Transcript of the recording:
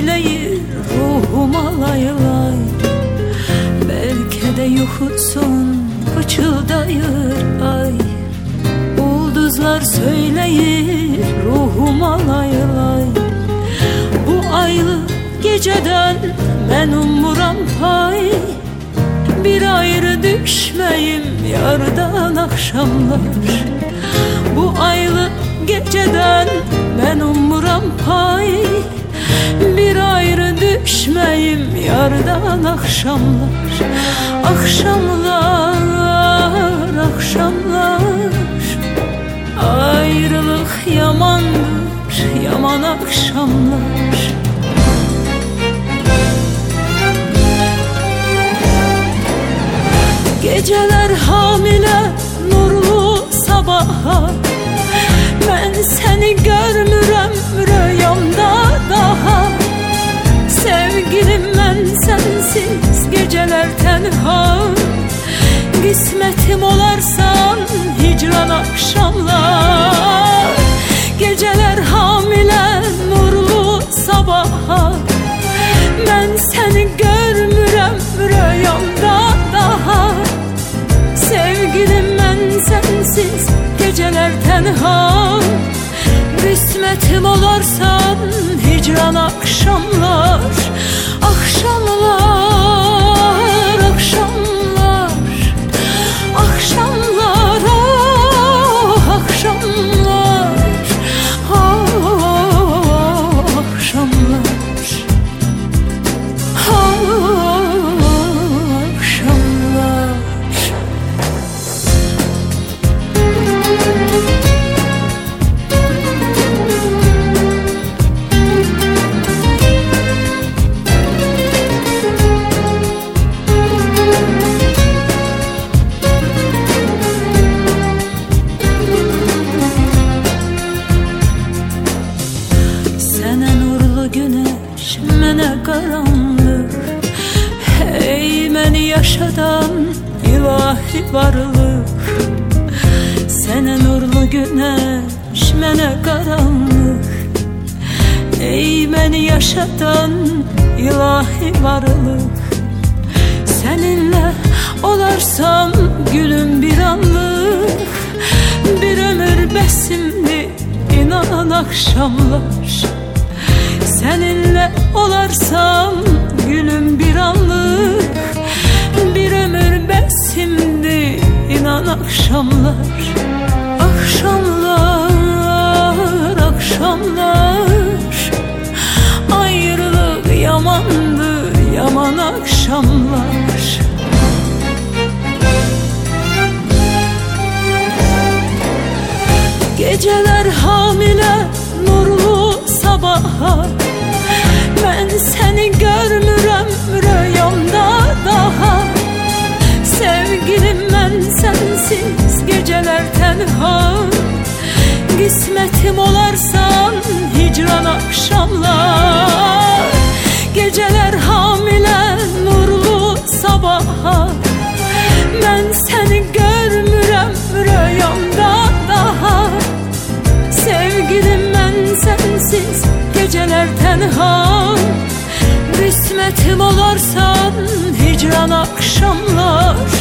söyleyir ruhuma lay lay. Belki de yuxusun fıçıldayır ay. Ulduzlar söyleyir ruhuma lay lay. Bu aylı geceden ben ummuram pay. Bir ayrı düşmeyim yardan akşamlar. Bu aylı geceden ben ummuram pay. Bir ayrı düşmeyim yardan akşamlar. Akşamlar, akşamlar. Ayrılık yamandır, yaman akşamlar. Geceler hamile nurlu sabaha. Ben seni görmürem rüyamda daha. Sevgilim ben sensiz geceler tenha. Kısmetim olarsan hicran akşamlar. Geceler hamile nurlu sabaha. Ben seni görmürem rüyamda daha. Sevgilim ben sensiz geceler tenha. Kısmetim olarsan hicran akşamlar. Akşamlar, akşamlar. Akşamlar, oh, akşamlar. Oh, akşamlar. Güneş mene karanlık. Hey meni yaşadan ilahi varlık. Sene nurlu güneş mene karanlık. Ey meni yaşadan ilahi varlık. Seninle olarsam gülüm bir anlık. Bir ömür besimli inan akşamlar. Seninle olarsam gülüm bir anlık. Bir ömür besimdi inan akşamlar. Akşamlar, akşamlar. Ayrılık yamandı, yaman akşamlar. Geceler hamile nurlu sabaha. Ben seni görmürem rüyamda daha. Sevgilim ben sensiz geceler tenha. Kısmetim olarsan hicran akşamlar. Geceler hamile nurlu sabaha. Ben seni görmürem rüyamda daha. Sevgilim ben sensiz geceler tenha. Kısmetim olarsan hicran akşamlar.